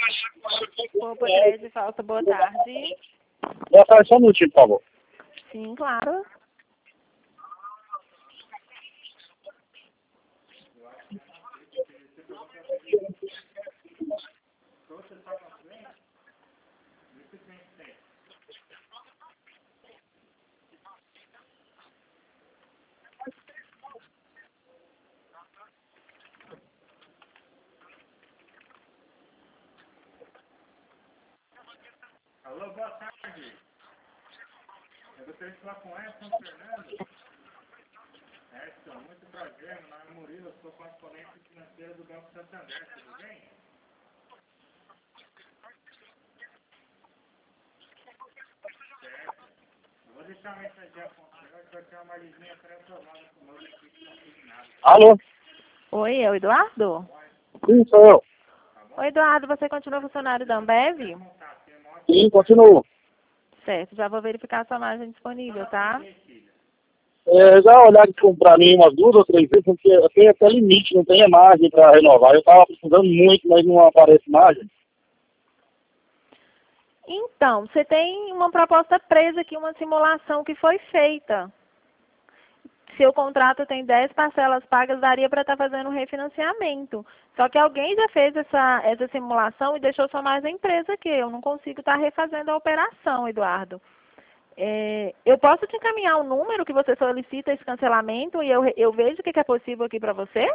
Opa, Cleide, falta boa tarde. Boa tarde, só um minutinho, por favor. Sim, claro. Alô, boa tarde. Eu gostaria de falar com Edson Fernando. Edson, muito prazer. Meu nome é Murilo, eu sou correspondente financeiro do Banco Santander, tudo bem? Certo. Eu vou deixar uma mensagem apontada que vai ter uma linha pré-aprovada com o meu equipe consignado. Alô? Oi, é o Eduardo? Sim, sou eu. Oi, Eduardo, você continua funcionário da Ambev? Sim, continuo. Certo, já vou verificar a sua margem disponível, tá? Já olharam para mim umas 2 ou 3 vezes, porque eu tenho até limite, não tem margem para renovar. Eu estava precisando muito, mas não aparece margem. Então, você tem uma proposta presa aqui, uma simulação que foi feita. Seu contrato tem 10 parcelas pagas, daria para estar fazendo um refinanciamento. Só que alguém já fez essa simulação e deixou só mais a empresa que eu não consigo estar refazendo a operação, Eduardo. Eu posso te encaminhar o número que você solicita esse cancelamento e eu vejo o que é possível aqui para você?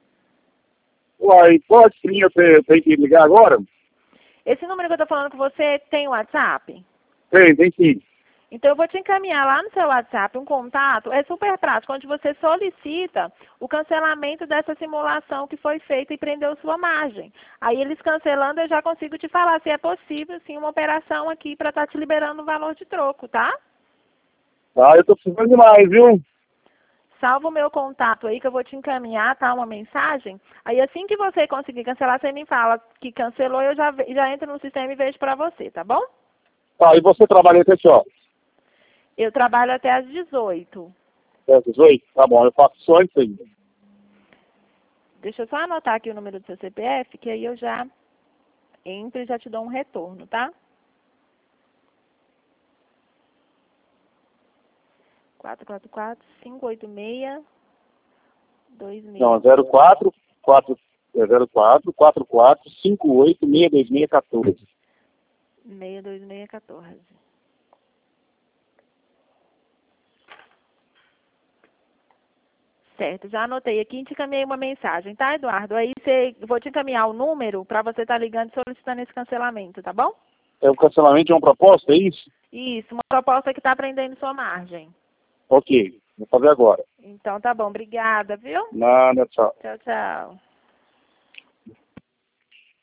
Uai, pode sim, eu tenho que ligar agora? Esse número que eu estou falando com você tem WhatsApp? Tem sim. Então, eu vou te encaminhar lá no seu WhatsApp um contato. É super prático, onde você solicita o cancelamento dessa simulação que foi feita e prendeu sua margem. Aí, eles cancelando, eu já consigo te falar se é possível, sim, uma operação aqui para estar te liberando o valor de troco, tá? Tá, eu tô precisando demais, viu? Salva o meu contato aí que eu vou te encaminhar, tá? Uma mensagem. Aí, assim que você conseguir cancelar, você me fala que cancelou, eu já entro no sistema e vejo para você, tá bom? Tá, e você trabalha até que horas? Eu trabalho até às 18. Até 18? Tá bom, eu faço só isso aí. Deixa eu só anotar aqui o número do seu CPF, que aí eu já entro e já te dou um retorno, tá? 444-586-26. Não, 04-44-58-62614. 62614. Certo, já anotei aqui e te encaminhei uma mensagem, tá, Eduardo? Aí vou te encaminhar o número para você estar ligando e solicitando esse cancelamento, tá bom? É o cancelamento de uma proposta, é isso? Isso, uma proposta que está prendendo sua margem. Ok, vou fazer agora. Então tá bom, obrigada, viu? Nada, tchau. Tchau, tchau.